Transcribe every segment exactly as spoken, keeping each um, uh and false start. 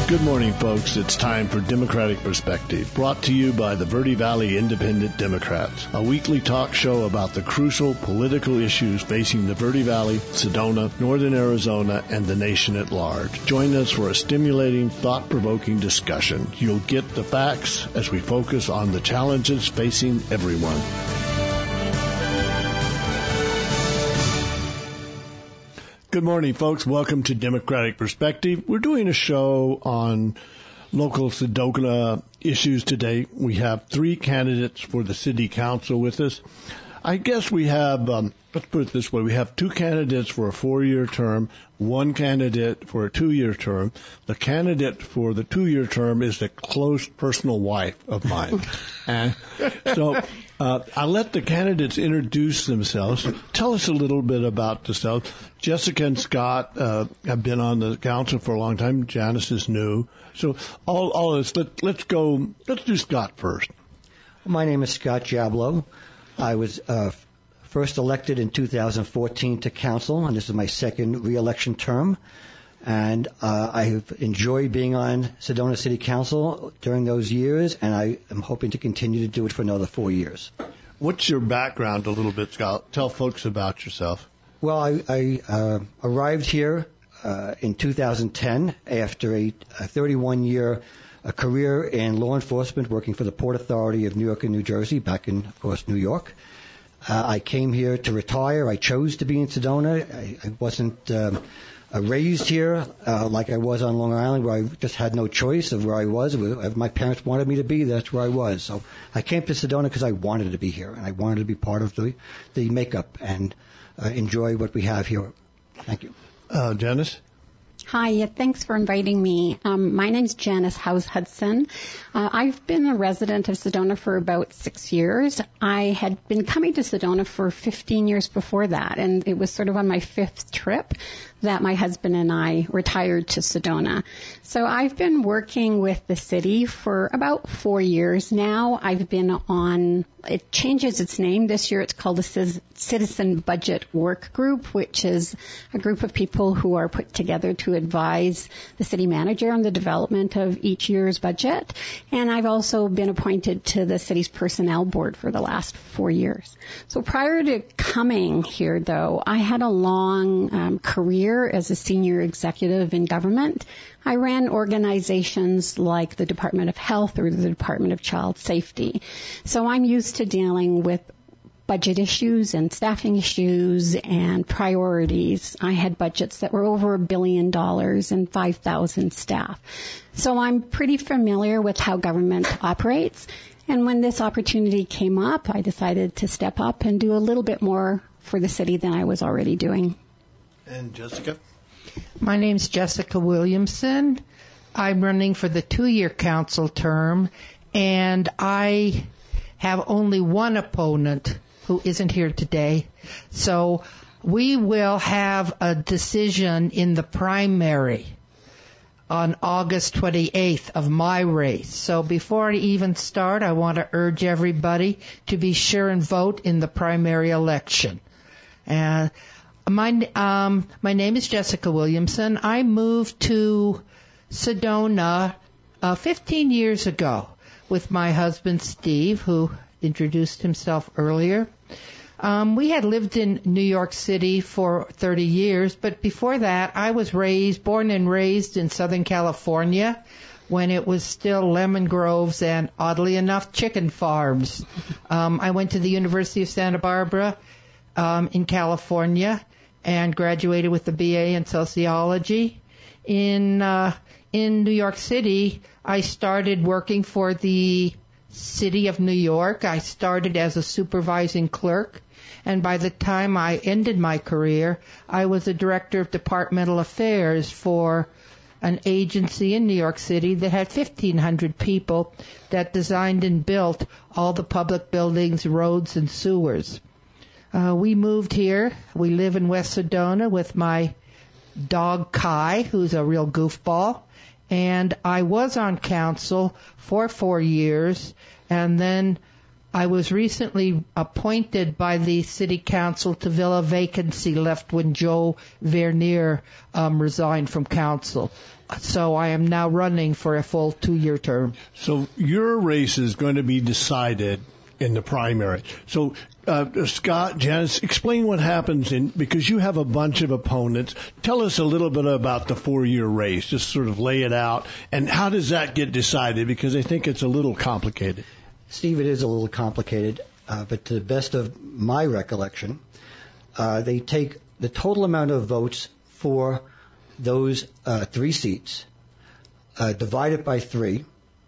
Good morning, folks. It's time for Democratic Perspective, brought to you by the Verde Valley Independent Democrats, a weekly talk show about the crucial political issues facing the Verde Valley, Sedona, Northern Arizona, and the nation at large. Join us for a stimulating, thought-provoking discussion. You'll get the facts as we focus on the challenges facing everyone. Good morning, folks. Welcome to Democratic Perspective. We're doing a show on local Sedona issues today. We have three candidates for the city council with us. I guess we have, um, let's put it this way, we have two candidates for a four-year term, one candidate for a two-year term. The candidate for the two-year term is a close personal wife of mine. And so uh, I'll let the candidates introduce themselves. Tell us a little bit about yourselves. Jessica and Scott uh, have been on the council for a long time. Janice is new. So all, all of this, let, let's go, let's do Scott first. My name is Scott Jablow. I was uh, first elected in two thousand fourteen to council, and this is my second re-election term. And uh, I have enjoyed being on Sedona City Council during those years, and I am hoping to continue to do it for another four years. What's your background a little bit, Scott? Tell folks about yourself. Well, I, I uh, arrived here uh, in two thousand ten after a thirty-one-year a career in law enforcement, working for the Port Authority of New York and New Jersey, back in, of course, New York. Uh, I came here to retire. I chose to be in Sedona. I, I wasn't um, uh, raised here uh, like I was on Long Island, where I just had no choice of where I was. If my parents wanted me to be, that's where I was. So I came to Sedona because I wanted to be here, and I wanted to be part of the, the makeup and uh, enjoy what we have here. Thank you. Uh, Janice? Hi, yeah, thanks for inviting me. Um, my name's Janice House Hudson. Uh, I've been a resident of Sedona for about six years. I had been coming to Sedona for fifteen years before that, and it was sort of on my fifth trip that my husband and I retired to Sedona. So I've been working with the city for about four years now. I've been on, it changes its name this year. It's called the Citizen Budget Work Group, which is a group of people who are put together to advise the city manager on the development of each year's budget. And I've also been appointed to the city's personnel board for the last four years. So prior to coming here, though, I had a long um, career as a senior executive in government. I ran organizations like the Department of Health or the Department of Child Safety. So I'm used to dealing with budget issues and staffing issues and priorities. I had budgets that were over a billion dollars and five thousand staff. So I'm pretty familiar with how government operates. And when this opportunity came up, I decided to step up and do a little bit more for the city than I was already doing. And Jessica? My name's Jessica Williamson. I'm running for the two-year council term, and I have only one opponent who isn't here today. So we will have a decision in the primary on August twenty-eighth of my race. So before I even start, I want to urge everybody to be sure and vote in the primary election. And My um, my name is Jessica Williamson. I moved to Sedona uh, fifteen years ago with my husband Steve, who introduced himself earlier. Um, we had lived in New York City for thirty years, but before that, I was raised, born and raised in Southern California, when it was still lemon groves and, oddly enough, chicken farms. Um, I went to the University of Santa Barbara um, in California, and graduated with a B A in sociology. In uh, in New York City, I started working for the City of New York. I started as a supervising clerk, and by the time I ended my career, I was the director of departmental affairs for an agency in New York City that had fifteen hundred people that designed and built all the public buildings, roads, and sewers. Uh, we moved here. We live in West Sedona with my dog Kai, who's a real goofball. And I was on council for four years, and then I was recently appointed by the city council to fill a vacancy left when Joe Vernier um, resigned from council. So I am now running for a full two-year term. So your race is going to be decided in the primary. So, uh, Scott, Janice, explain what happens in, because you have a bunch of opponents. Tell us a little bit about the four-year race. Just sort of lay it out. And how does that get decided? Because I think it's a little complicated. Steve, it is a little complicated, uh, but to the best of my recollection, uh, they take the total amount of votes for those uh, three seats, uh, divide it by three,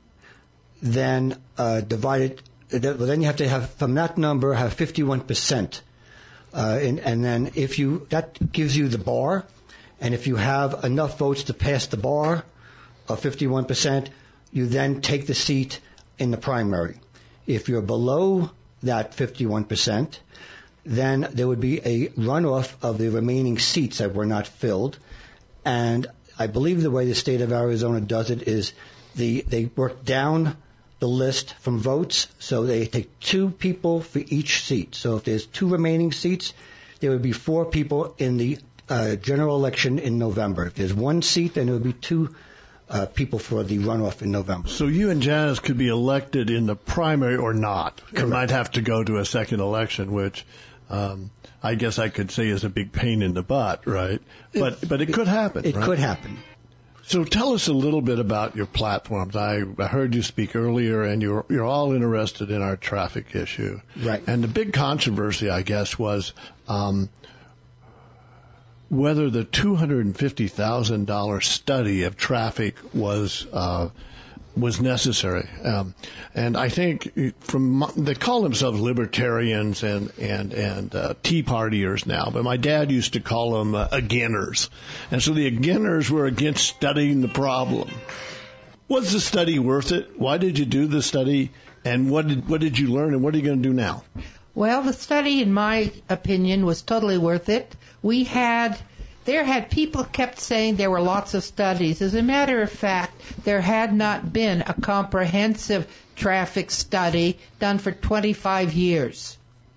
then uh, divide it. Then you have to have, from that number, have fifty-one percent. Uh, and, and then if you, that gives you the bar. And if you have enough votes to pass the bar of fifty-one percent, you then take the seat in the primary. If you're below that fifty-one percent, then there would be a runoff of the remaining seats that were not filled. And I believe the way the state of Arizona does it is the, they work down the list from votes, so they take two people for each seat. So if there's two remaining seats, there would be four people in the uh, general election in November. If there's one seat, then there would be two uh, people for the runoff in November. So you and Janice could be elected in the primary or not. You might have to go to a second election, which um, I guess I could say is a big pain in the butt, right? But but it could happen. It right? could happen. So tell us a little bit about your platforms. I, I heard you speak earlier, and you're you're all interested in our traffic issue. Right. And the big controversy, I guess, was um, whether the two hundred fifty thousand dollars study of traffic was uh, was necessary. Um, and I think from they call themselves libertarians and and and uh, Tea Partiers now, but my dad used to call them uh, againers. And so the againers were against studying the problem. Was the study worth it? Why did you do the study? And what did what did you learn? And what are you going to do now? Well, the study, in my opinion, was totally worth it. We had There had people kept saying there were lots of studies. As a matter of fact, there had not been a comprehensive traffic study done for twenty-five years.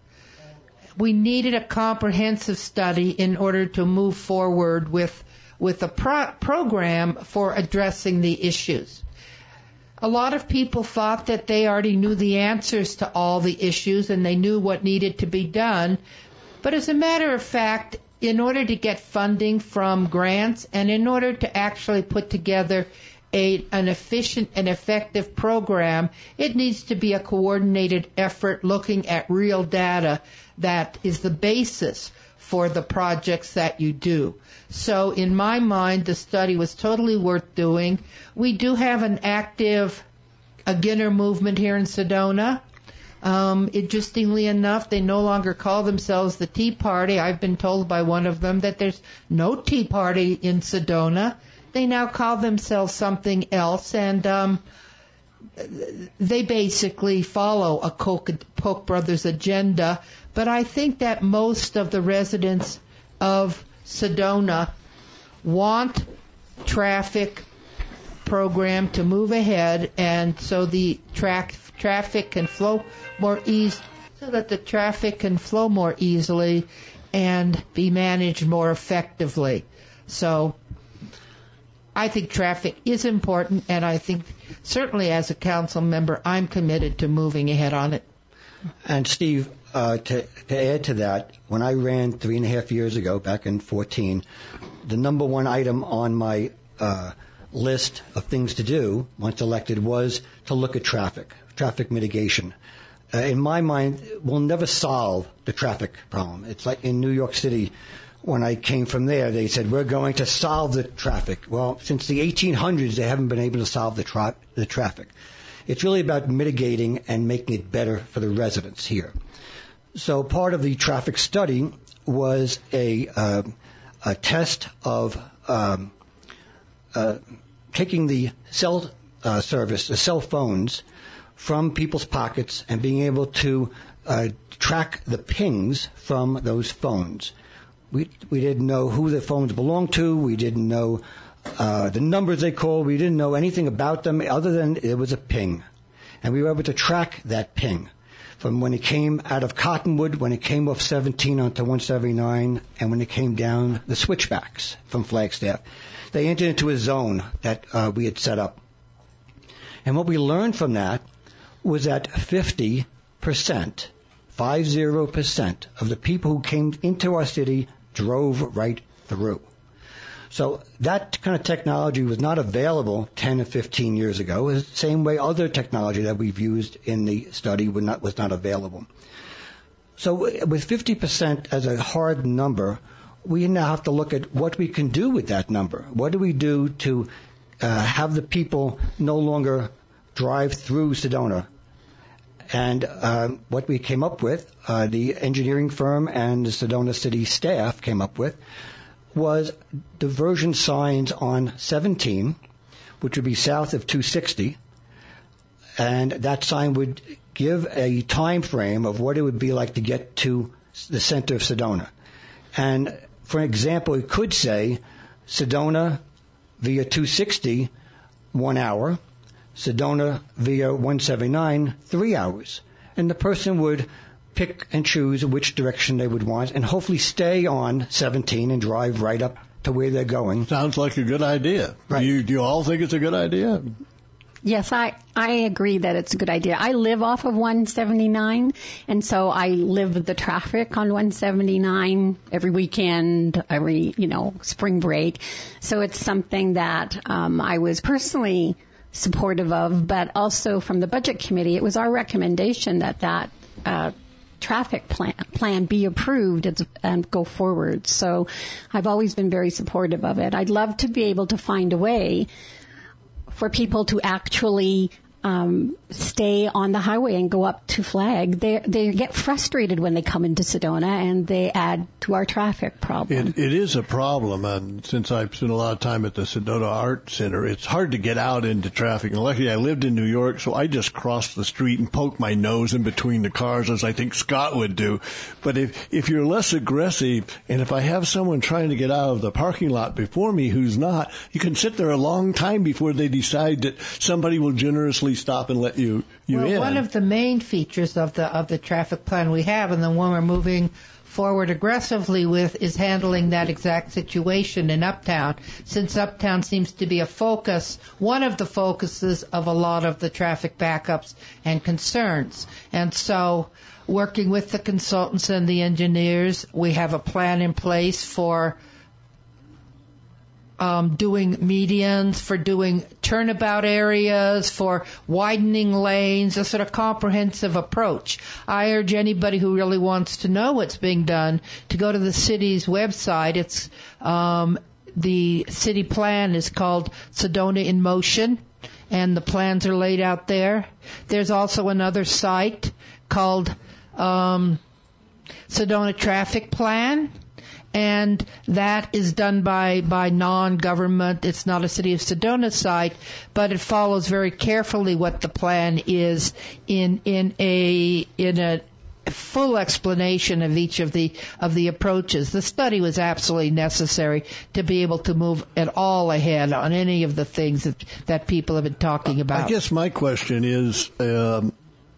We needed a comprehensive study in order to move forward with with a pro- program for addressing the issues. A lot of people thought that they already knew the answers to all the issues and they knew what needed to be done. But as a matter of fact, in order to get funding from grants and in order to actually put together a, an efficient and effective program, it needs to be a coordinated effort looking at real data that is the basis for the projects that you do. So in my mind, the study was totally worth doing. We do have an active Againer movement here in Sedona. Um, interestingly enough, they no longer call themselves the Tea Party. I've been told by one of them that there's no Tea Party in Sedona. They now call themselves something else, and um, they basically follow a Koch, Koch brothers agenda. But I think that most of the residents of Sedona want traffic program to move ahead, and so the tra- traffic can flow more easy, so that the traffic can flow more easily and be managed more effectively. So I think traffic is important, and I think certainly as a council member, I'm committed to moving ahead on it. And Steve, uh, to, to add to that, when I ran three and a half years ago, back in fourteen, the number one item on my uh, list of things to do once elected was to look at traffic, traffic mitigation. Uh, in my mind, we'll never solve the traffic problem. It's like in New York City, when I came from there, they said, we're going to solve the traffic. Well, since the eighteen hundreds, they haven't been able to solve the, tra- the traffic. It's really about mitigating and making it better for the residents here. So part of the traffic study was a, uh, a test of um, uh, taking the cell uh, service, the cell phones, from people's pockets and being able to uh, track the pings from those phones. We we didn't know who the phones belonged to. We didn't know uh, the numbers they called. We didn't know anything about them other than it was a ping. And we were able to track that ping. from when it came out of Cottonwood, when it came off seventeen onto one seventy-nine, and when it came down the switchbacks from Flagstaff. They entered into a zone that uh, we had set up. And what we learned from that was that fifty percent, five zero percent of the people who came into our city drove right through. So that kind of technology was not available ten or fifteen years ago. It's the same way other technology that we've used in the study was not, was not available. So with fifty percent as a hard number, we now have to look at what we can do with that number. What do we do to uh, have the people no longer drive through Sedona? And uh, what we came up with, uh, the engineering firm and the Sedona City staff came up with, was diversion signs on seventeen, which would be south of two sixty, and that sign would give a time frame of what it would be like to get to the center of Sedona. And for example, it could say Sedona via two sixty, one hour, Sedona via one seventy-nine, three hours. And the person would pick and choose which direction they would want and hopefully stay on seventeen and drive right up to where they're going. Sounds like a good idea. Right. Do you, do you all think it's a good idea? Yes, I, I agree that it's a good idea. I live off of one seventy-nine, and so I live the traffic on one seventy-nine every weekend, every, you know, spring break. So it's something that um, I was personally supportive of, but also from the Budget Committee, it was our recommendation that that uh, traffic plan, plan be approved and, and go forward. So I've always been very supportive of it. I'd love to be able to find a way for people to actually um, stay on the highway and go up to Flag. They they get frustrated when they come into Sedona, and they add to our traffic problem. It, it is a problem, and since I've spent a lot of time at the Sedona Art Center, it's hard to get out into traffic. And luckily, I lived in New York, so I just crossed the street and poked my nose in between the cars, as I think Scott would do. But if if you're less aggressive, and if I have someone trying to get out of the parking lot before me who's not, you can sit there a long time before they decide that somebody will generously stop and let you you well, in. One of the main features of the of the traffic plan we have, and the one we're moving forward aggressively with, is handling that exact situation in Uptown, since Uptown seems to be a focus, one of the focuses of a lot of the traffic backups and concerns. And so, working with the consultants and the engineers, we have a plan in place for Um, doing medians, for doing turnabout areas, for widening lanes, a sort of comprehensive approach. I urge anybody who really wants to know what's being done to go to the city's website. It's um, the city plan is called Sedona in Motion, and the plans are laid out there. There's also another site called um, Sedona Traffic Plan. And that is done by, by non-government. It's not a City of Sedona site, but it follows very carefully what the plan is in, in a, in a full explanation of each of the, of the approaches. The study was absolutely necessary to be able to move at all ahead on any of the things that, that people have been talking about. I guess my question is, um,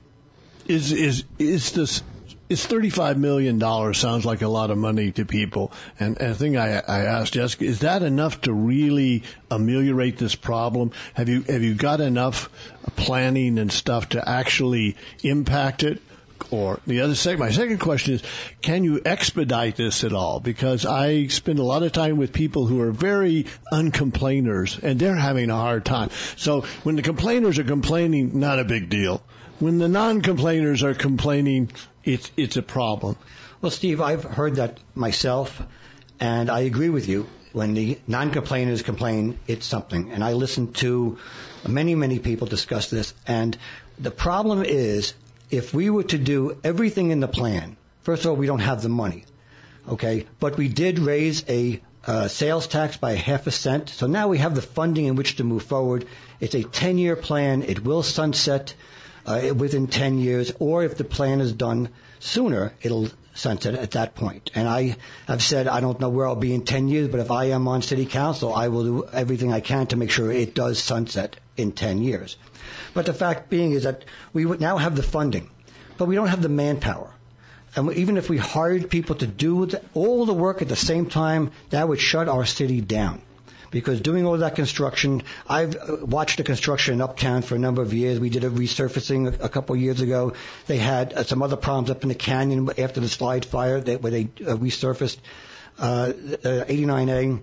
is, is, is this, It's thirty-five million dollars, sounds like a lot of money to people. And, and the thing I, I asked Jessica, is that enough to really ameliorate this problem? Have you have you got enough planning and stuff to actually impact it? Or the other second, my second question is, can you expedite this at all? Because I spend a lot of time with people who are very uncomplainers, and they're having a hard time. So when the complainers are complaining, not a big deal. When the non-complainers are complaining, it's it's a problem. Well, Steve, I've heard that myself, and I agree with you. When the non-complainers complain, it's something. And I listen to many, many people discuss this. And the problem is, if we were to do everything in the plan, first of all, we don't have the money, okay? But we did raise a uh, sales tax by half a cent. So now we have the funding in which to move forward. It's a ten-year plan. It will sunset Uh, within ten years, or if the plan is done sooner, it'll sunset at that point. And I have said I don't know where I'll be in ten years, but if I am on city council, I will do everything I can to make sure it does sunset in ten years. But the fact being is that we would now have the funding. but we don't have the manpower. And even if we hired people to do the, all the work at the same time, that would shut our city down. Because doing all that construction, I've watched the construction in Uptown for a number of years. We did a resurfacing a, a couple of years ago. They had uh, some other problems up in the canyon after the slide fire that, where they uh, resurfaced uh, uh, eighty-nine A.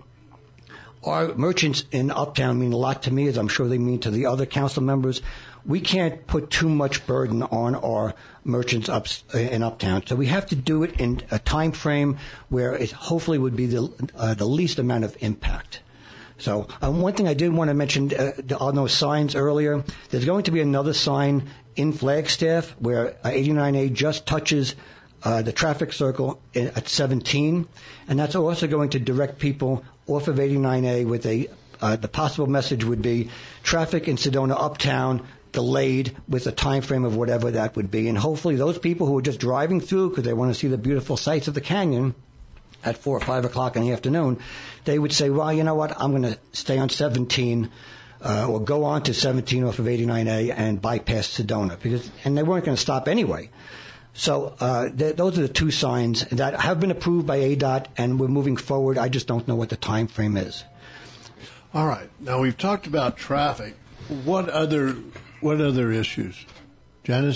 Our merchants in Uptown mean a lot to me, as I'm sure they mean to the other council members. We can't put too much burden on our merchants up in Uptown, so we have to do it in a time frame where it hopefully would be the uh, the least amount of impact. So um, one thing I did want to mention uh, on those signs earlier, there's going to be another sign in Flagstaff where uh, eighty-nine A just touches uh, the traffic circle in, at seventeen, and that's also going to direct people off of eighty-nine A with a uh, the possible message would be traffic in Sedona Uptown delayed with a time frame of whatever that would be. And hopefully those people who are just driving through because they want to see the beautiful sights of the canyon at four or five o'clock in the afternoon, they would say, well, you know what, I'm going to stay on seventeen uh, or go on to seventeen off of eighty-nine A and bypass Sedona, because and they weren't going to stop anyway. So uh, th- those are the two signs that have been approved by A D O T, and we're moving forward. I just don't know what the time frame is. All right. Now, we've talked about traffic. What other what other issues? Janice?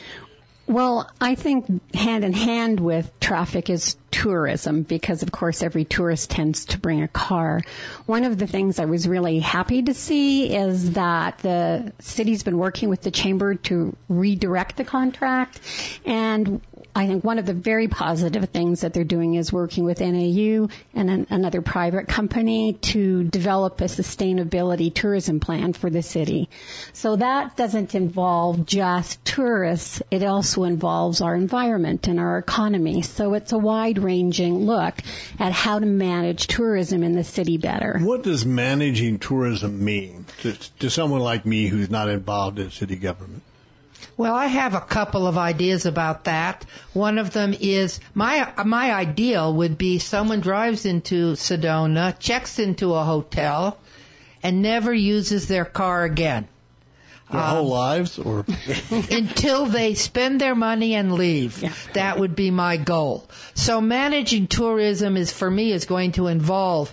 Well, I think hand in hand with traffic is tourism, because of course every tourist tends to bring a car. One of the things I was really happy to see is that the city's been working with the chamber to redirect the contract, and I think one of the very positive things that they're doing is working with N A U and an, another private company to develop a sustainability tourism plan for the city. So that doesn't involve just tourists. It also involves our environment and our economy. So it's a wide-ranging look at how to manage tourism in the city better. What does managing tourism mean to, to someone like me who's not involved in city government? Well, I have a couple of ideas about that. One of them is my my ideal would be someone drives into Sedona, checks into a hotel, and never uses their car again. Their um, whole lives, or until they spend their money and leave. Yeah. That would be my goal. So managing tourism is, for me, is going to involve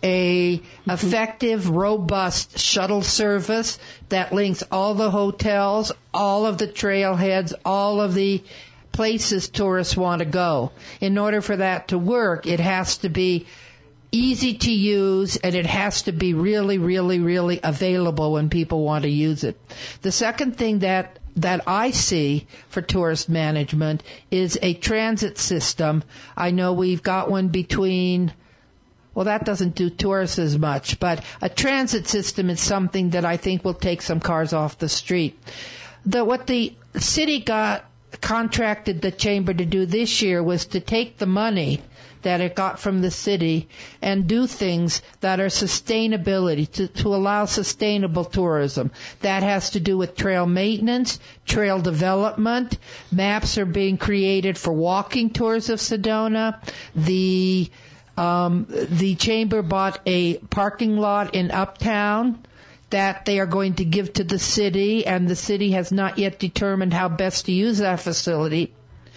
a effective, robust shuttle service that links all the hotels, all of the trailheads, all of the places tourists want to go. In order for that to work, it has to be easy to use, and it has to be really, really, really available when people want to use it. The second thing that that I see for tourist management is a transit system. I know we've got one between... Well, that doesn't do tourists as much, but a transit system is something that I think will take some cars off the street. The, what the city got contracted the chamber to do this year was to take the money that it got from the city and do things that are sustainability, to, to allow sustainable tourism. That has to do with trail maintenance, trail development. Maps are being created for walking tours of Sedona. The Um, the chamber bought a parking lot in Uptown that they are going to give to the city, and the city has not yet determined how best to use that facility.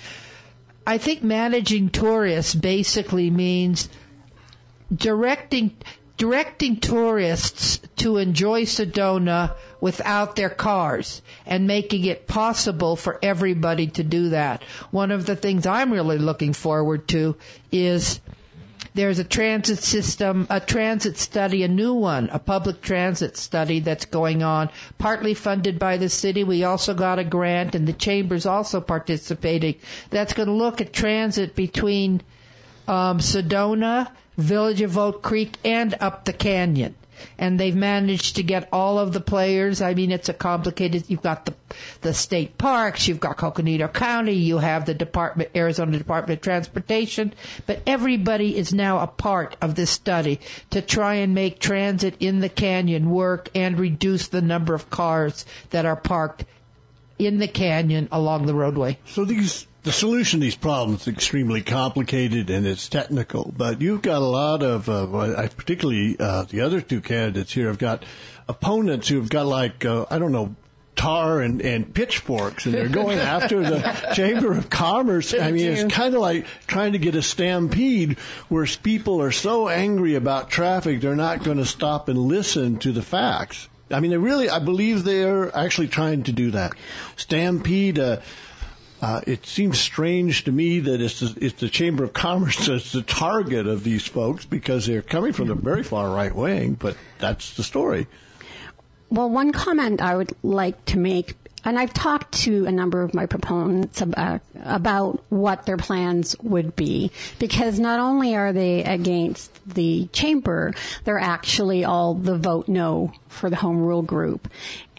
I think managing tourists basically means directing directing tourists to enjoy Sedona without their cars and making it possible for everybody to do that. One of the things I'm really looking forward to is there's a transit system, a transit study, a new one, a public transit study that's going on, partly funded by the city. We also got a grant, and the chamber's also participating. That's going to look at transit between um, Sedona, Village of Oak Creek, and up the canyon. And they've managed to get all of the players. I mean, it's a complicated, you've got the the state parks, you've got Coconino County, you have the Department, Arizona Department of Transportation, but everybody is now a part of this study to try and make transit in the canyon work and reduce the number of cars that are parked in the canyon along the roadway. So these the solution to these problems is extremely complicated and it's technical, but you've got a lot of, uh, particularly uh, the other two candidates here have got opponents who've got like, uh, I don't know, tar and, and pitchforks, and they're going after the Chamber of Commerce. I mean, it's kind of like trying to get a stampede where people are so angry about traffic they're not going to stop and listen to the facts. I mean, they really, I believe they're actually trying to do that. Stampede, uh, uh, it seems strange to me that it's the, it's the Chamber of Commerce that's the target of these folks because they're coming from the very far right wing, but that's the story. Well, one comment I would like to make, and I've talked to a number of my proponents about, about what their plans would be, because not only are they against the chamber, they're actually all the vote no for the home rule group.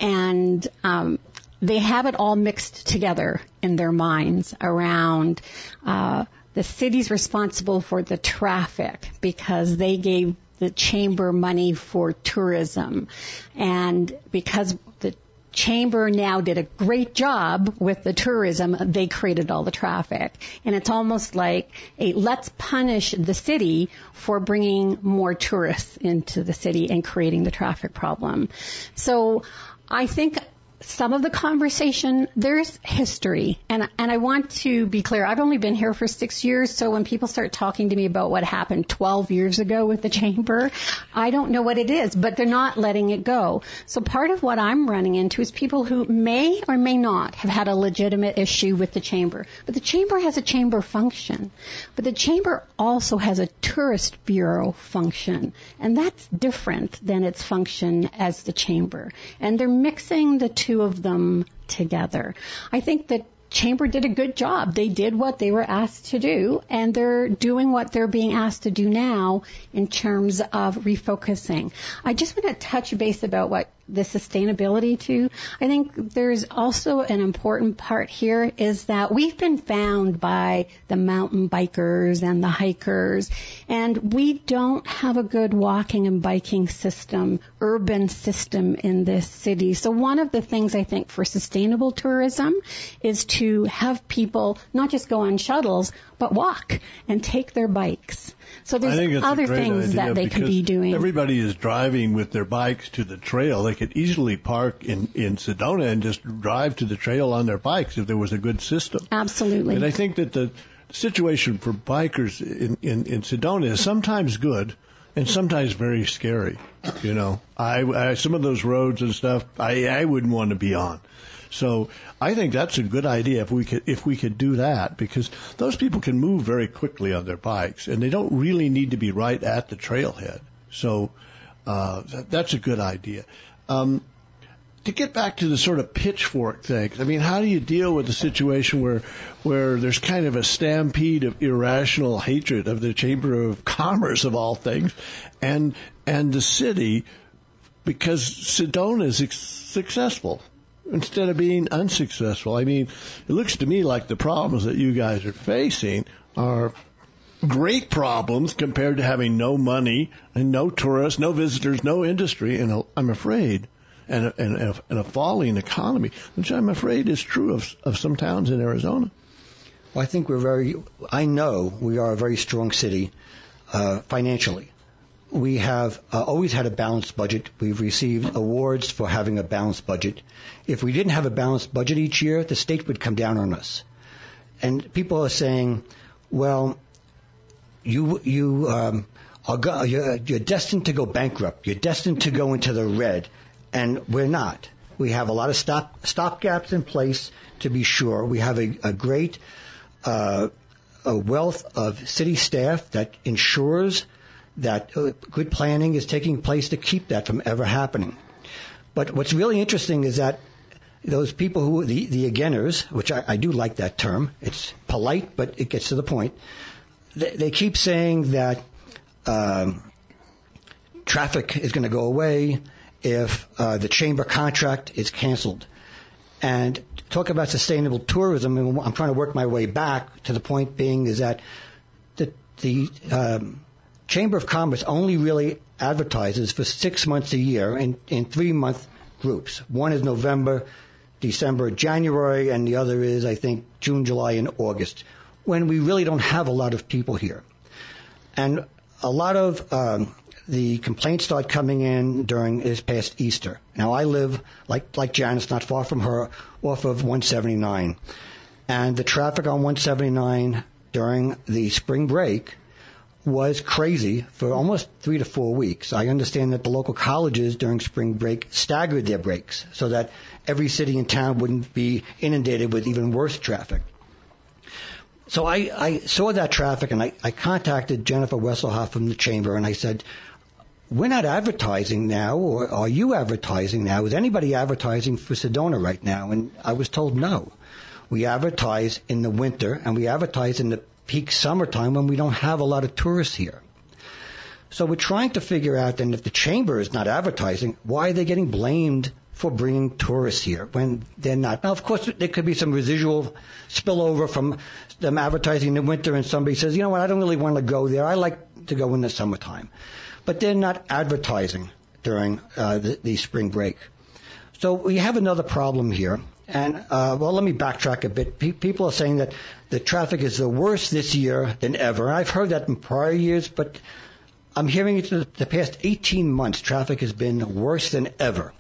And um, they have it all mixed together in their minds around uh, the city's responsible for the traffic because they gave the chamber money for tourism. And because the chamber now did a great job with the tourism, they created all the traffic. And it's almost like a let's punish the city for bringing more tourists into the city and creating the traffic problem. So I think some of the conversation, there's history, and and I want to be clear. I've only been here for six years, so when people start talking to me about what happened twelve years ago with the chamber, I don't know what it is, but they're not letting it go. So part of what I'm running into is people who may or may not have had a legitimate issue with the chamber, but the chamber has a chamber function, but the chamber also has a tourist bureau function, and that's different than its function as the chamber, and they're mixing the two two of them together. I think that Chamber did a good job. They did what they were asked to do, and they're doing what they're being asked to do now in terms of refocusing. I just want to touch base about what the sustainability too. I think there's also an important part here is that we've been found by the mountain bikers and the hikers, and we don't have a good walking and biking system, urban system in this city. So one of the things I think for sustainable tourism is to have people not just go on shuttles, but walk and take their bikes. So there's other things that they could be doing. Everybody is driving with their bikes to the trail. They could easily park in, in Sedona and just drive to the trail on their bikes if there was a good system. Absolutely. And I think that the situation for bikers in, in, in Sedona is sometimes good and sometimes very scary. You know, I, I some of those roads and stuff I, I wouldn't want to be on. So I think that's a good idea if we could if we could do that, because those people can move very quickly on their bikes, and they don't really need to be right at the trailhead. So uh, that, that's a good idea. Um, to get back to the sort of pitchfork thing, I mean, how do you deal with a situation where where there's kind of a stampede of irrational hatred of the Chamber of Commerce of all things, and and the city, because Sedona is ex- successful. Instead of being unsuccessful. I mean, it looks to me like the problems that you guys are facing are great problems compared to having no money and no tourists, no visitors, no industry, and a, I'm afraid, and a, and, a, and a falling economy, which I'm afraid is true of, of some towns in Arizona. Well, I think we're very, I know we are a very strong city uh, financially. We have uh, always had a balanced budget. We've received awards for having a balanced budget. If we didn't have a balanced budget each year, the state would come down on us. And people are saying, well, you you um, are go- you're, you're destined to go bankrupt. You're destined to go into the red. And we're not. We have a lot of stop stopgaps in place, to be sure. We have a, a great uh, a wealth of city staff that ensures that good planning is taking place to keep that from ever happening. But what's really interesting is that those people who, the, the againers, which I, I do like that term, it's polite, but it gets to the point, they, they keep saying that um, traffic is going to go away if uh, the chamber contract is canceled. And talk about sustainable tourism, and I'm trying to work my way back to the point being is that the, the um, Chamber of Commerce only really advertises for six months a year in, in three-month groups. One is November, December, January, and the other is, I think, June, July, and August, when we really don't have a lot of people here. And a lot of um, the complaints started coming in during this past Easter. Now, I live, like like Janice, not far from her, off of one seventy-nine. And the traffic on one seventy-nine during the spring break was crazy for almost three to four weeks. I understand that the local colleges during spring break staggered their breaks so that every city and town wouldn't be inundated with even worse traffic. So I, I saw that traffic, and I, I contacted Jennifer Wesselhoff from the chamber, and I said, we're not advertising now, or are you advertising now? Is anybody advertising for Sedona right now? And I was told no. We advertise in the winter, and we advertise in the peak summertime when we don't have a lot of tourists here. So we're trying to figure out, then, if the chamber is not advertising, why are they getting blamed for bringing tourists here when they're not? Now, of course, there could be some residual spillover from them advertising in the winter, and somebody says, you know what, I don't really want to go there. I like to go in the summertime. But they're not advertising during uh, the, the spring break. So we have another problem here. And, uh, well, let me backtrack a bit. Pe- people are saying that the traffic is the worst this year than ever. I've heard that in prior years, but I'm hearing it the, the past eighteen months, traffic has been worse than ever.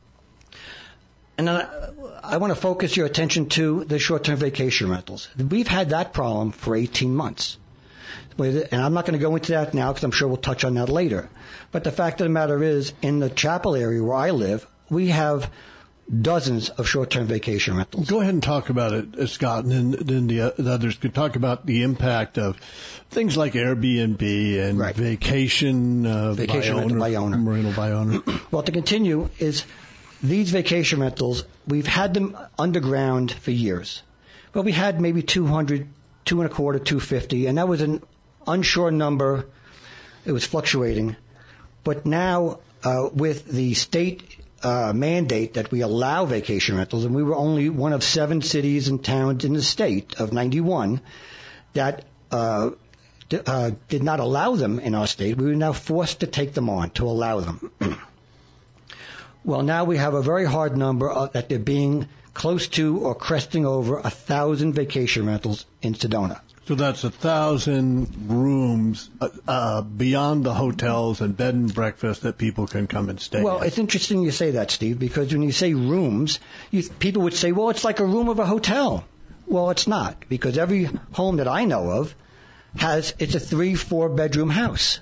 And I, I want to focus your attention to the short-term vacation rentals. We've had that problem for eighteen months. And I'm not going to go into that now because I'm sure we'll touch on that later. But the fact of the matter is, in the Chapel area where I live, we have dozens of short-term vacation rentals. Go ahead and talk about it, uh, Scott, and then, then the, uh, the others could talk about the impact of things like Airbnb and right. vacation, uh, vacation by rental owner, by owner. Rental by owner. Well, to continue is these vacation rentals, we've had them underground for years. Well, we had maybe two hundred, two and a quarter, two fifty, and that was an unsure number. It was fluctuating. But now, uh, with the state Uh, mandate that we allow vacation rentals, and we were only one of seven cities and towns in the state of ninety-one that uh, d- uh, did not allow them in our state. We were now forced to take them on, to allow them. Well, now we have a very hard number of, that they're being close to or cresting over a thousand vacation rentals in Sedona. So that's a thousand rooms uh, uh, beyond the hotels and bed and breakfast that people can come and stay Well, in. It's interesting you say that, Steve, because when you say rooms, you, people would say, well, it's like a room of a hotel. Well, it's not, because every home that I know of has, it's a three, four bedroom house.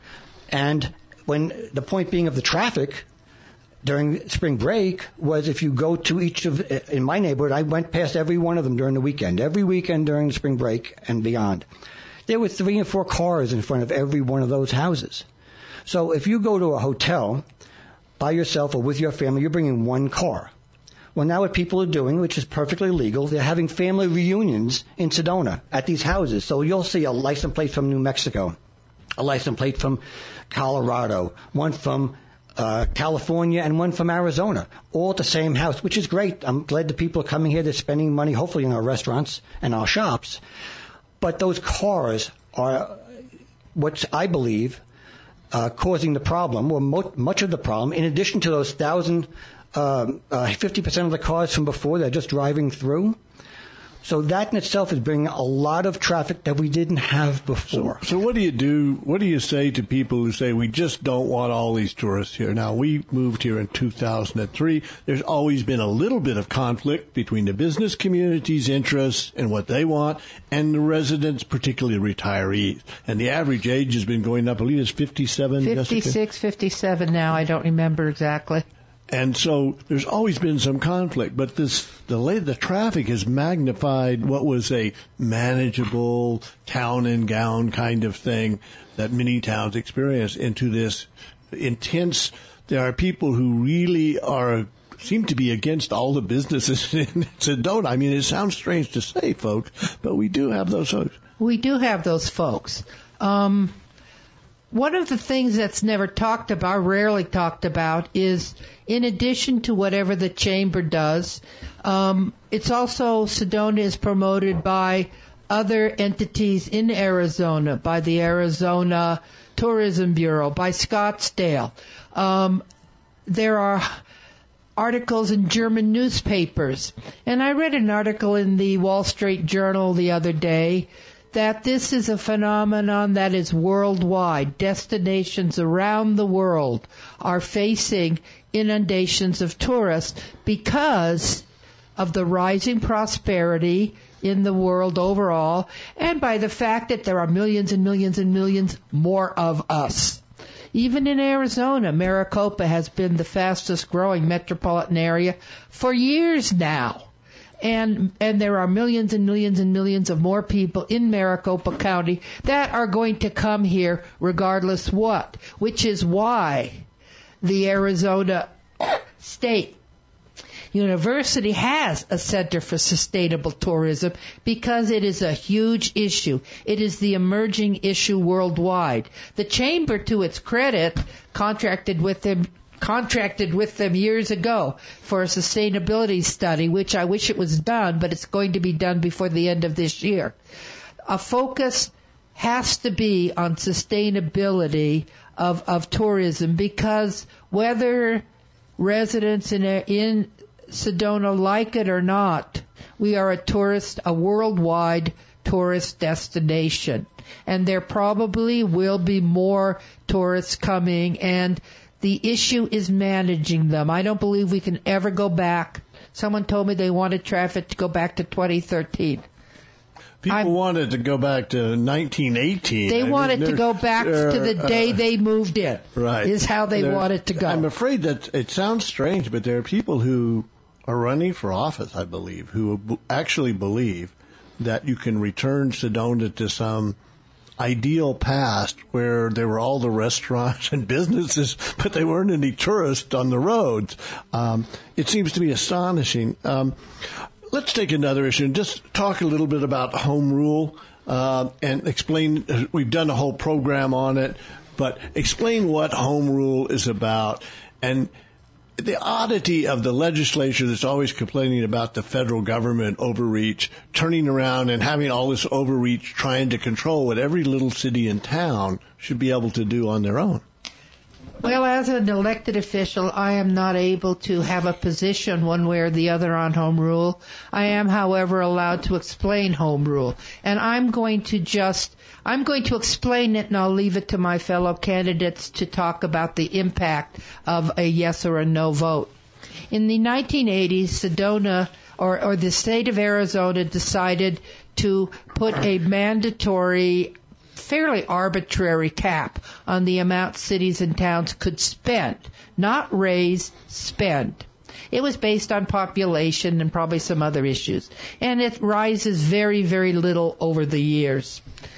And when the point being of the traffic during spring break was if you go to each of, in my neighborhood, I went past every one of them during the weekend, every weekend during the spring break and beyond. There were three and four cars in front of every one of those houses. So if you go to a hotel by yourself or with your family, you're bringing one car. Well, now what people are doing, which is perfectly legal, they're having family reunions in Sedona at these houses. So you'll see a license plate from New Mexico, a license plate from Colorado, one from Uh, California, and one from Arizona, all at the same house, which is great. I'm glad the people are coming here. They're spending money, hopefully, in our restaurants and our shops. But those cars are what I believe uh, causing the problem, or mo- much of the problem, in addition to those thousand, uh, uh, fifty percent of the cars from before that are just driving through. So that in itself is bringing a lot of traffic that we didn't have before. So, so what do you do? What do you say to people who say we just don't want all these tourists here? Now, we moved here in two thousand three. There's always been a little bit of conflict between the business community's interests and what they want, and the residents, particularly retirees. And the average age has been going up. I believe it's fifty-seven. fifty-six, Jessica? fifty-seven now. I don't remember exactly. And so there's always been some conflict, but this the the traffic has magnified what was a manageable town and gown kind of thing that many towns experience into this intense. There are people who really are seem to be against all the businesses in Sedona. I mean, it sounds strange to say, folks, but we do have those folks. We do have those folks. Um, one of the things that's never talked about, rarely talked about, is in addition to whatever the chamber does, um, it's also Sedona is promoted by other entities in Arizona, by the Arizona Tourism Bureau, by Scottsdale. Um, there are articles in German newspapers. And I read an article in the Wall Street Journal the other day that this is a phenomenon that is worldwide. Destinations around the world are facing inundations of tourists because of the rising prosperity in the world overall, and by the fact that there are millions and millions and millions more of us. Even in Arizona, Maricopa has been the fastest growing metropolitan area for years now. And and there are millions and millions and millions of more people in Maricopa County that are going to come here regardless what, which is why the Arizona State University has a Center for Sustainable Tourism because it is a huge issue. It is the emerging issue worldwide. The Chamber, to its credit, contracted with them contracted with them years ago for a sustainability study, which I wish it was done, but it's going to be done before the end of this year. A focus has to be on sustainability of, of tourism because whether residents in, in Sedona like it or not, we are a tourist, a worldwide tourist destination. And there probably will be more tourists coming, and the issue is managing them. I don't believe we can ever go back. Someone told me they wanted traffic to go back to twenty thirteen. People I'm, wanted to go back to nineteen eighteen. They I wanted mean, to go back uh, to the day uh, they moved in. Right. Is how they they're, wanted to go. I'm afraid that it sounds strange, but there are people who are running for office, I believe, who actually believe that you can return Sedona to some ideal past where there were all the restaurants and businesses, but there weren't any tourists on the roads. Um, it seems to be astonishing. Um, let's take another issue and just talk a little bit about home rule uh, and explain. We've done a whole program on it, but explain what home rule is about and the oddity of the legislature that's always complaining about the federal government overreach, turning around and having all this overreach trying to control what every little city and town should be able to do on their own. Well, as an elected official, I am not able to have a position one way or the other on home rule. I am, however, allowed to explain home rule. And I'm going to just, I'm going to explain it, and I'll leave it to my fellow candidates to talk about the impact of a yes or a no vote. In the nineteen eighties, Sedona, or, or the state of Arizona, decided to put a mandatory fairly arbitrary cap on the amount cities and towns could spend, not raise, spend. It was based on population and probably some other issues, and it rises very, very little over the years.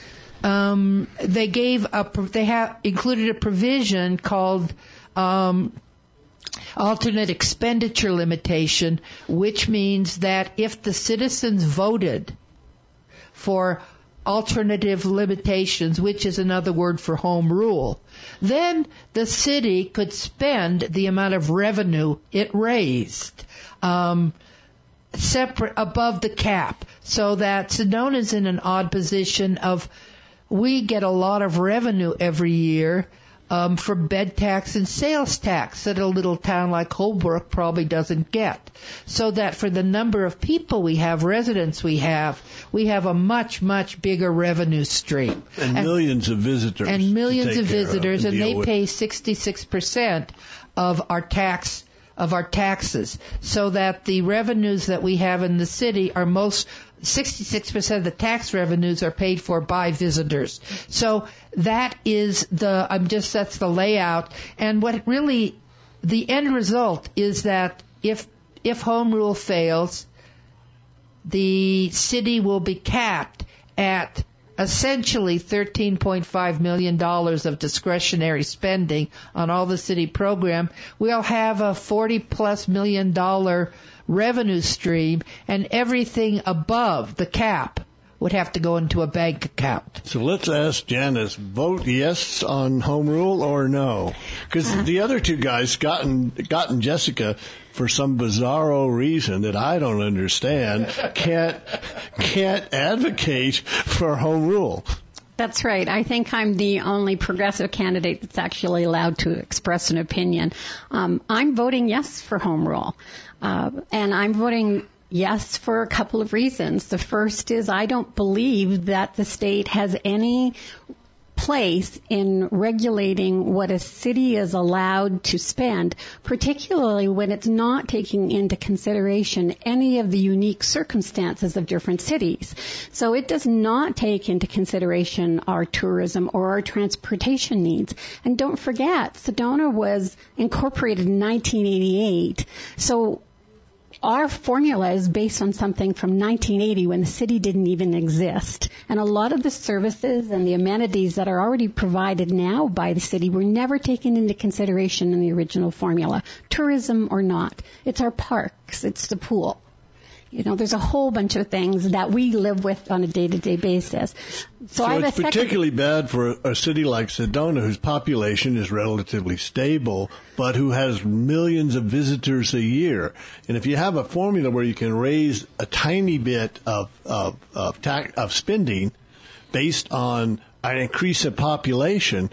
Um, they gave a, they have included a provision called um, alternate expenditure limitation, which means that if the citizens voted for alternative limitations, which is another word for home rule, then the city could spend the amount of revenue it raised um, separate above the cap, so that Sedona's in an odd position of we get a lot of revenue every year um, for bed tax and sales tax that a little town like Holbrook probably doesn't get. So that for the number of people we have, residents we have, we have a much, much bigger revenue stream. And, and millions of visitors. And millions of visitors, of and, and they with. pay sixty-six percent of our tax of our taxes, so that the revenues that we have in the city are most sixty-six percent of the tax revenues are paid for by visitors. So that is the, I'm just, that's the layout. And what really, the end result is that if, if home rule fails, the city will be capped at essentially thirteen point five million dollars of discretionary spending on all the city program. We'll have a forty plus million dollar revenue stream, and everything above the cap would have to go into a bank account. So let's ask Janice, vote yes on home rule or no? Because uh, the other two guys, Scott and, Scott and Jessica, for some bizarro reason that I don't understand, can't can't advocate for home rule. That's right. I think I'm the only progressive candidate that's actually allowed to express an opinion. Um, I'm voting yes for home rule. Uh, and I'm voting Yes, for a couple of reasons. The first is I don't believe that the state has any place in regulating what a city is allowed to spend, particularly when it's not taking into consideration any of the unique circumstances of different cities. So it does not take into consideration our tourism or our transportation needs. And don't forget, Sedona was incorporated in nineteen eighty-eight. So our formula is based on something from nineteen eighty when the city didn't even exist. And a lot of the services and the amenities that are already provided now by the city were never taken into consideration in the original formula, tourism or not. It's our parks. It's the pool. You know, there's a whole bunch of things that we live with on a day-to-day basis. So, so I have it's a second... particularly bad for a city like Sedona, whose population is relatively stable, but who has millions of visitors a year. And if you have a formula where you can raise a tiny bit of of of, tax, of spending based on an increase in population,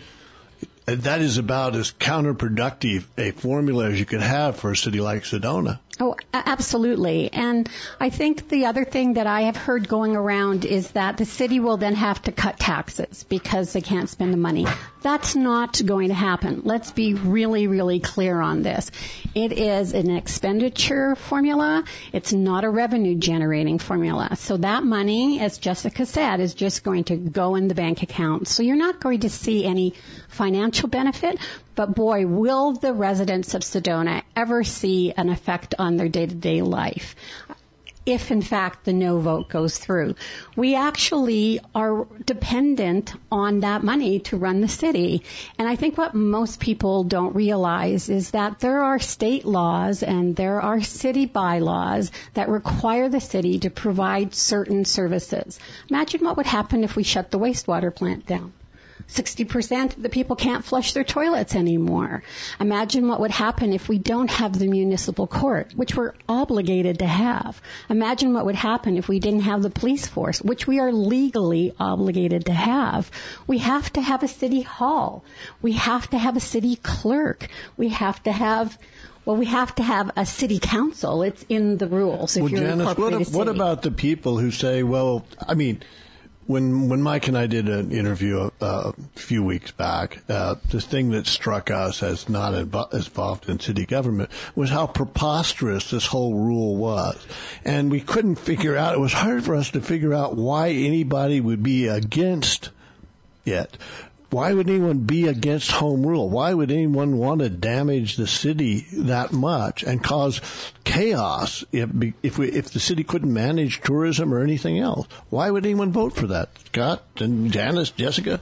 that is about as counterproductive a formula as you could have for a city like Sedona. Oh, absolutely. And I think the other thing that I have heard going around is that the city will then have to cut taxes because they can't spend the money. That's not going to happen. Let's be really, really clear on this. It is an expenditure formula. It's not a revenue generating formula. So that money, as Jessica said, is just going to go in the bank account. So you're not going to see any financial benefit. But boy, will the residents of Sedona ever see an effect on their day-to-day life if, in fact, the no vote goes through. We actually are dependent on that money to run the city. And I think what most people don't realize is that there are state laws and there are city bylaws that require the city to provide certain services. Imagine what would happen if we shut the wastewater plant down. sixty percent of the people can't flush their toilets anymore. Imagine what would happen if we don't have the municipal court, which we're obligated to have. Imagine what would happen if we didn't have the police force, which we are legally obligated to have. We have to have a city hall. We have to have a city clerk. We have to have... Well, we have to have a city council. It's in the rules. If well, you're Janice, incorporated what, city. what about the people who say, well, I mean... When when Mike and I did an interview uh, a few weeks back, uh, the thing that struck us as not invo- as involved in city government was how preposterous this whole rule was. And we couldn't figure out, it was hard for us to figure out why anybody would be against it. Why would anyone be against home rule? Why would anyone want to damage the city that much and cause chaos if if, we, if the city couldn't manage tourism or anything else? Why would anyone vote for that? Scott and Janice, Jessica?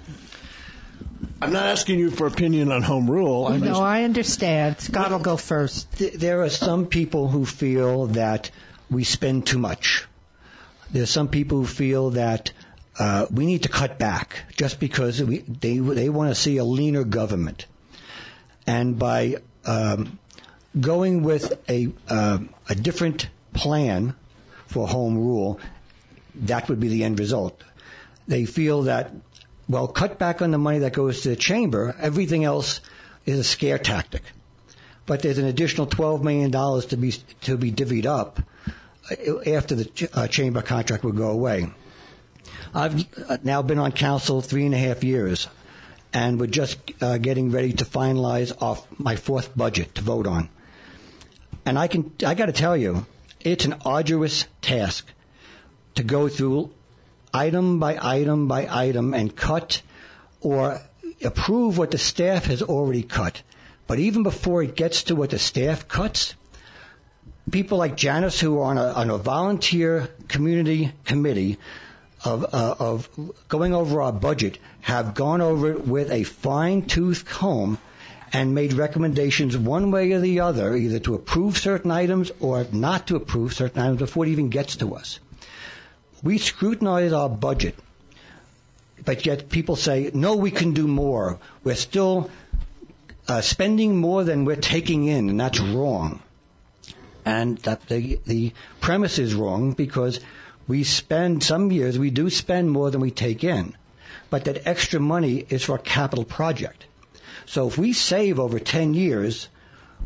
I'm not asking you for opinion on home rule. I'm no, just... I understand. Scott will go first. There are some people who feel that we spend too much. There's some people who feel that Uh, we need to cut back just because we, they they want to see a leaner government, and by um, going with a uh, a different plan for home rule, that would be the end result. They feel that, well, cut back on the money that goes to the chamber. Everything else is a scare tactic, but there's an additional twelve million dollars to be to be divvied up after the ch- uh, chamber contract would go away. I've now been on council three and a half years, and we're just uh, getting ready to finalize off my fourth budget to vote on. And I can, I got to tell you, it's an arduous task to go through item by item by item and cut or approve what the staff has already cut. But even before it gets to what the staff cuts, people like Janice, who are on a, on a volunteer community committee, Of, uh, of going over our budget, have gone over it with a fine-tooth comb and made recommendations one way or the other, either to approve certain items or not to approve certain items before it even gets to us. We scrutinize our budget, but yet people say, no, we can do more. We're still uh, spending more than we're taking in, and that's wrong. And that the, the premise is wrong because we spend, some years, we do spend more than we take in. But that extra money is for a capital project. So if we save over ten years,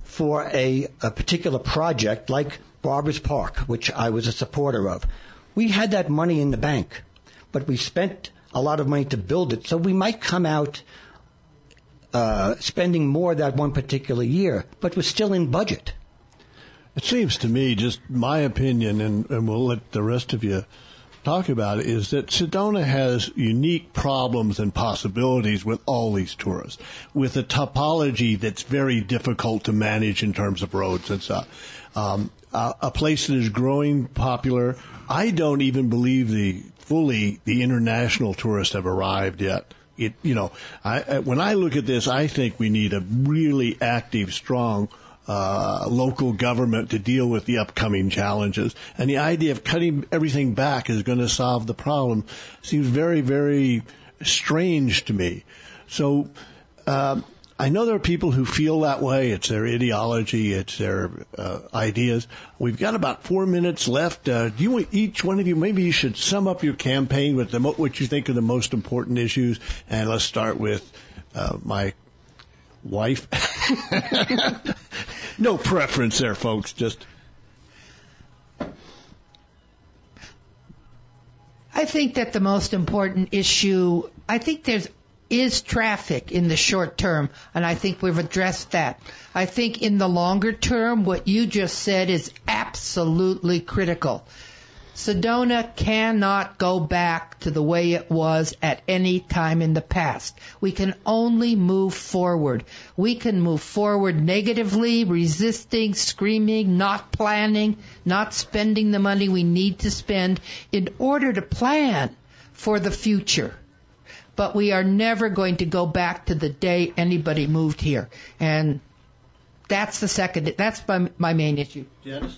for a, a particular project like Barbers Park, which I was a supporter of. We had that money in the bank, but we spent a lot of money to build it, so we might come out uh, spending more that one particular year, but we're still in budget. It seems to me, just my opinion, and, and we'll let the rest of you talk about it, is that Sedona has unique problems and possibilities with all these tourists, with a topology that's very difficult to manage in terms of roads and stuff. Um, uh, a place that is growing popular. I don't even believe the fully the international tourists have arrived yet. It, you know, I, when I look at this, I think we need a really active, strong Uh, local government to deal with the upcoming challenges. And the idea of cutting everything back is going to solve the problem seems very, very strange to me. So uh, I know there are people who feel that way. It's their ideology. It's their uh, ideas. We've got about four minutes left. Uh, do you want each one of you, maybe you should sum up your campaign with the, what you think are the most important issues. And let's start with uh, my wife. No preference there, folks. Just. I think that the most important issue, I think there's is traffic in the short term, and I think we've addressed that. I think in the longer term, what you just said is absolutely critical. Sedona cannot go back to the way it was at any time in the past. We can only move forward. We can move forward negatively, resisting, screaming, not planning, not spending the money we need to spend in order to plan for the future. But we are never going to go back to the day anybody moved here. And that's the second, that's my, my main issue. Janice?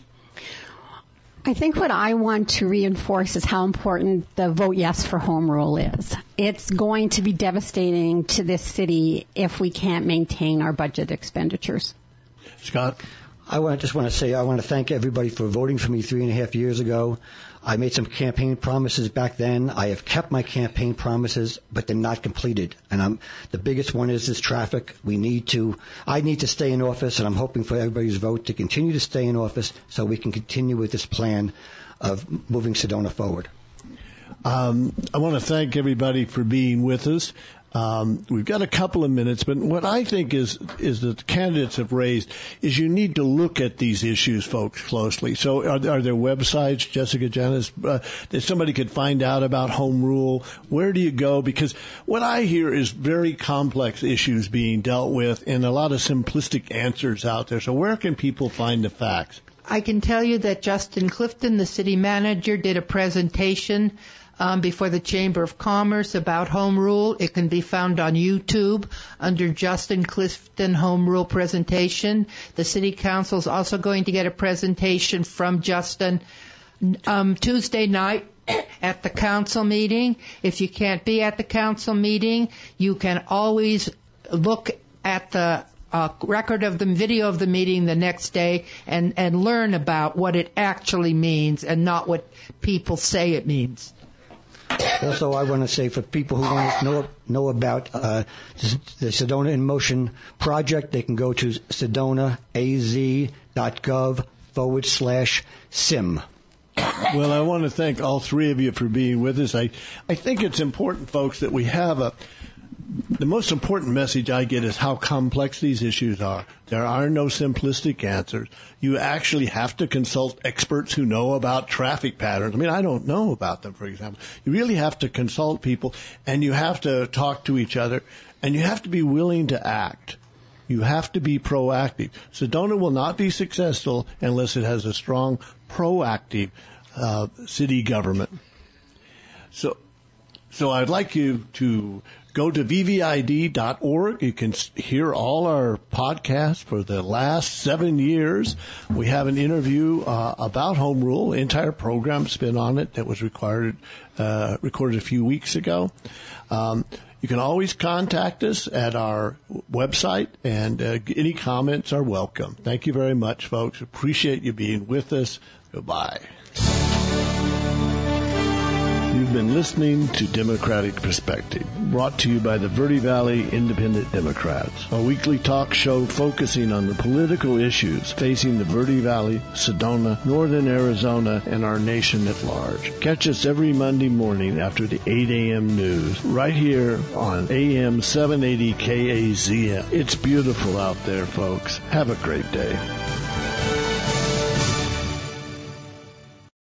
I think what I want to reinforce is how important the vote yes for home rule is. It's going to be devastating to this city if we can't maintain our budget expenditures. Scott? I want, just want to say I want to thank everybody for voting for me three and a half years ago. I made some campaign promises back then. I have kept my campaign promises, but they're not completed. And I'm, the biggest one is this traffic. We need to, I need to stay in office, and I'm hoping for everybody's vote to continue to stay in office so we can continue with this plan of moving Sedona forward. Um, I want to thank everybody for being with us. Um, we've got a couple of minutes, but what I think is is that the candidates have raised is you need to look at these issues, folks, closely. So are, are there websites, Jessica, Janice, uh, that somebody could find out about home rule? Where do you go? Because what I hear is very complex issues being dealt with and a lot of simplistic answers out there. So where can people find the facts? I can tell you that Justin Clifton, the city manager, did a presentation Um, before the Chamber of Commerce about home rule. It can be found on YouTube under Justin Clifton Home Rule Presentation. The City Council is also going to get a presentation from Justin um, Tuesday night at the council meeting. If you can't be at the council meeting, you can always look at the uh, record of the video of the meeting the next day and, and learn about what it actually means and not what people say it means. Also, I want to say for people who want to know, know about uh, the Sedona in Motion project, they can go to sedonaaz.gov forward slash sim. Well, I want to thank all three of you for being with us. I, I think it's important, folks, that we have a the most important message I get is how complex these issues are. There are no simplistic answers. You actually have to consult experts who know about traffic patterns. I mean, I don't know about them, for example. You really have to consult people, and you have to talk to each other, and you have to be willing to act. You have to be proactive. Sedona will not be successful unless it has a strong, proactive uh, city government. So, so I'd like you to go to v v i d dot org. You can hear all our podcasts for the last seven years. We have an interview uh, about home rule. The entire program's been on it that was required, uh, recorded a few weeks ago. Um, you can always contact us at our website, and uh, any comments are welcome. Thank you very much, folks. Appreciate you being with us. Goodbye. You've been listening to Democratic Perspective, brought to you by the Verde Valley Independent Democrats, a weekly talk show focusing on the political issues facing the Verde Valley, Sedona, Northern Arizona, and our nation at large. Catch us every Monday morning after the eight a.m. news, right here on A M seven eighty K A Z M. It's beautiful out there, folks. Have a great day.